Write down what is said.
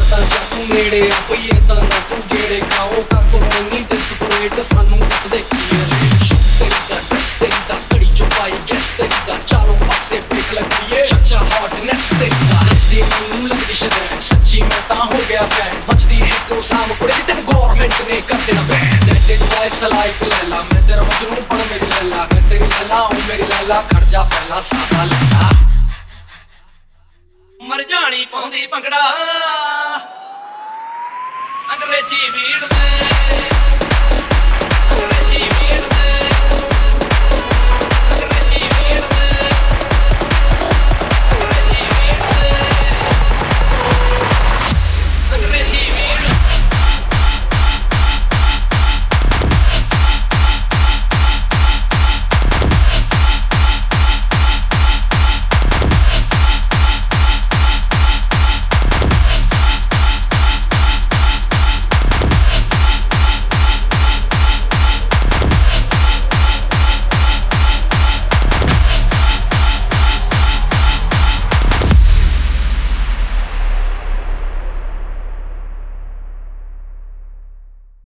ਤਾਂ ਜਾ ਤੂੰ ਨੇੜੇ ਆ ਪਈ ਏਦਾਂ ਨਾ ਤੂੰ ਗੇੜੇ ਖਾਓ ਕਰ ਕੋ ਨਹੀਂ ਡਿਸਪਰੇਟ ਸਾਨੂੰ ਦੱਸਦੇ ਕੀ ਹੈ ਤੇਰੀ ਦਾ ਡਰੈਸ ਤੇਰੀ ਦਾ ਘੜੀ ਚੋਂ ਪਾਈ ਗੈਸ ਤੇਰੀ ਦਾ ਚਾਰੋਂ ਪਾਸੇ ਬ੍ਰੇਕ ਲੱਗੀਏ ਚੱਚਾ ਹੌਟਨੈਸ ਤੇਰੀ ਦਾ ਦੀ ਮੈਨੂੰ ਲੱਗਦੀ ਸ਼ਰੈਣ ਸੱਚੀ ਮੈਂ ਤਾਂ ਹੋ ਗਿਆ ਫੈਨ ਮੱਚਦੀ ਇੱਕੋ ਸਾਮ ਕੁੜੇ ਤੈਨੂੰ ਗੌਰਮੈਂਟ ਨੇ ਕਰ ਦੇਣਾ ਬੈਨ ਤੇ ਜਵਾਈ ਸਲਾਈਕ ਲੈਲਾ ਮੈਂ ਤੇਰਾ ਮਜਨੂ ਪੜ ਮੇਰੀ ਲੈਲਾ ਮੈਂ ਤੇਰੀ ਲੈਲਾ ਉਹ ਮੇਰੀ ਲੈਲਾ ਖੜ ਜਾ ਪਹਿਲਾ ਸਾਦਾ ਲੈਲਾ ਮਰ ਜਾਣੀ ਪਾਉਂਦੀ ਭੰਗੜਾ ਅੰਗਰੇਜ਼ੀ ਬੀਟ ਤੇ ਅੰਗਰੇਜ਼ੀ ਬੀਟ